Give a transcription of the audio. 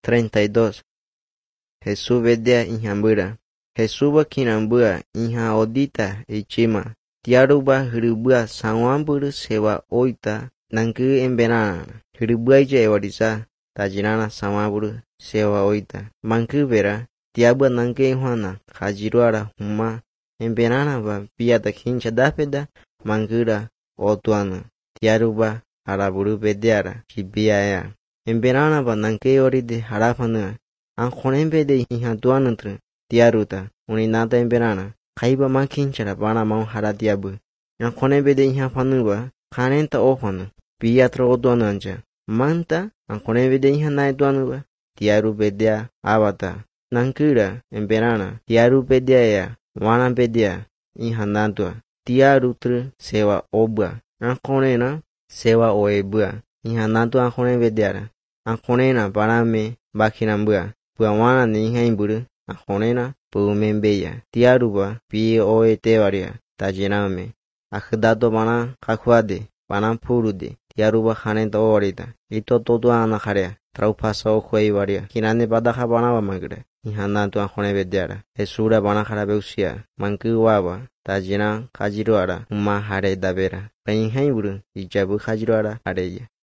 32. Jesús vedea inhambura. Jesús va kinambua inha odita echima. Tiaruba hirubua sawamburu sewa oita nangku emberana. Hirubua ija ewarisa tajinana sawamburu sewa oita. Mangku vera tiaba nangku enhwana kajiruara huma emberana ba piata kincha dapeda mangkura otuana. Tiaruba haraburu bedeara kibiaya. Emberana ba nangke oride harapana. Ankonembe inha tuanantru tiaruta uninata emberana. Kaiba makinchara bana mau haratiabu. Ankonembe inha panuba kanenta ofana. Piatra otuananja. Manta ankonembe inha naituanuba. Tiaru bedea avata. Nankura emberana. Tiaru bedea ya. Wana bedea inha nantua. Tiaru tru sewa obua. Ankonena sewa oebua. Inha nantua ankonembe deara. Ankonena barame bakinambua. Buawana ni inha imburu. Ankonena pumembeya. Tiaruba pi oe tewaria. Tajiname. Akhidato bana kakwade. Bana purude. Tiaruba kanenta owarita. Ito todo anakarea. Traupasa okwei waria. Kinane badaka bana wa magre. Inha nantua ankonembe deara. Esura bana karabeusia. Manku waba. Tajina kajiruara. Uma hare dabera. Inha imburu. Ijabu kajiruara hareya.